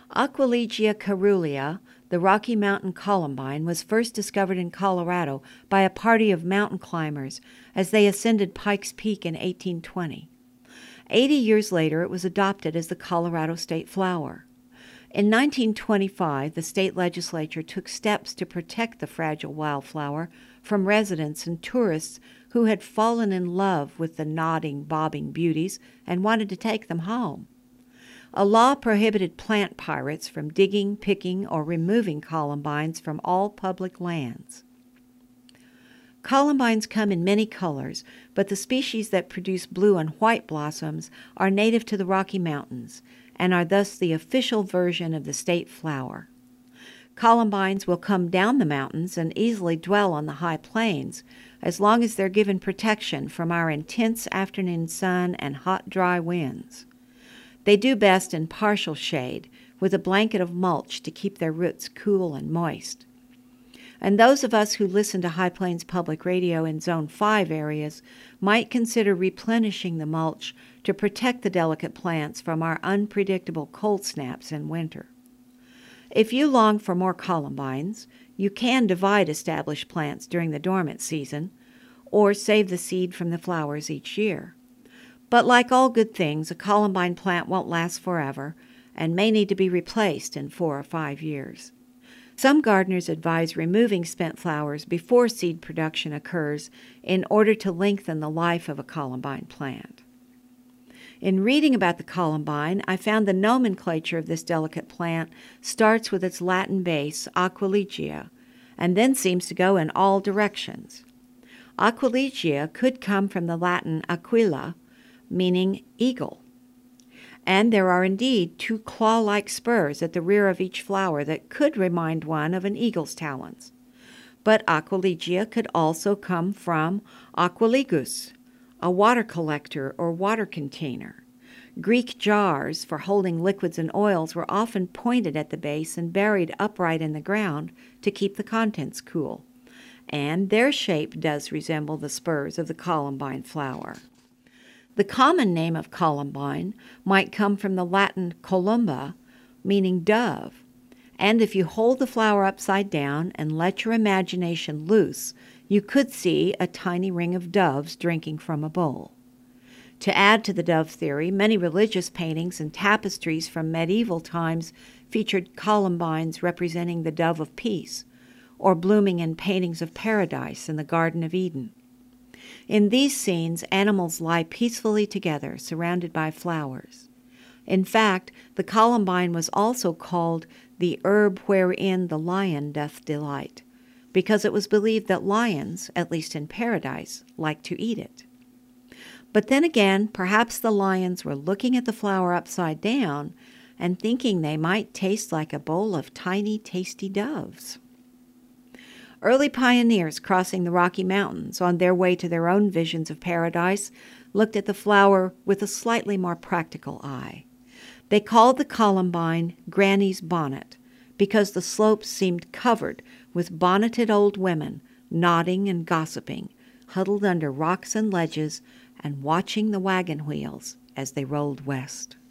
Aquilegia caerulea, the Rocky Mountain columbine, was first discovered in Colorado by a party of mountain climbers as they ascended Pikes Peak in 1820. 80 years later, it was adopted as the Colorado state flower. In 1925, the state legislature took steps to protect the fragile wildflower from residents and tourists who had fallen in love with the nodding, bobbing beauties and wanted to take them home. A law prohibited plant pirates from digging, picking, or removing columbines from all public lands. Columbines come in many colors, but the species that produce blue and white blossoms are native to the Rocky Mountains and are thus the official version of the state flower. Columbines will come down the mountains and easily dwell on the high plains as long as they're given protection from our intense afternoon sun and hot, dry winds. They do best in partial shade, with a blanket of mulch to keep their roots cool and moist. And those of us who listen to High Plains Public Radio in Zone 5 areas might consider replenishing the mulch to protect the delicate plants from our unpredictable cold snaps in winter. If you long for more columbines, you can divide established plants during the dormant season, or save the seed from the flowers each year. But like all good things, a columbine plant won't last forever and may need to be replaced in 4 or 5 years. Some gardeners advise removing spent flowers before seed production occurs in order to lengthen the life of a columbine plant. In reading about the columbine, I found the nomenclature of this delicate plant starts with its Latin base, Aquilegia, and then seems to go in all directions. Aquilegia could come from the Latin aquila, meaning eagle. And there are indeed 2 claw-like spurs at the rear of each flower that could remind one of an eagle's talons. But Aquilegia could also come from aquiligus, a water collector or water container. Greek jars for holding liquids and oils were often pointed at the base and buried upright in the ground to keep the contents cool. And their shape does resemble the spurs of the columbine flower. The common name of columbine might come from the Latin columba, meaning dove, and if you hold the flower upside down and let your imagination loose, you could see a tiny ring of doves drinking from a bowl. To add to the dove theory, many religious paintings and tapestries from medieval times featured columbines representing the dove of peace, or blooming in paintings of paradise in the Garden of Eden. In these scenes, animals lie peacefully together, surrounded by flowers. In fact, the columbine was also called the herb wherein the lion doth delight, because it was believed that lions, at least in paradise, like to eat it. But then again, perhaps the lions were looking at the flower upside down and thinking they might taste like a bowl of tiny, tasty doves. Early pioneers crossing the Rocky Mountains on their way to their own visions of paradise looked at the flower with a slightly more practical eye. They called the columbine Granny's Bonnet because the slopes seemed covered with bonneted old women nodding and gossiping, huddled under rocks and ledges and watching the wagon wheels as they rolled west.